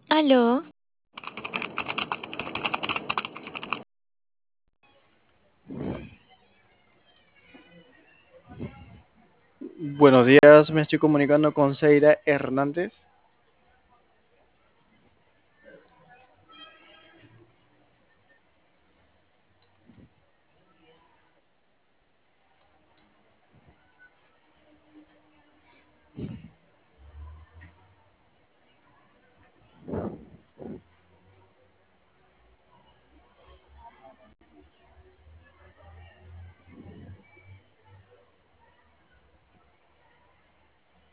Aló, Buenos días, me estoy comunicando con Seira Hernández.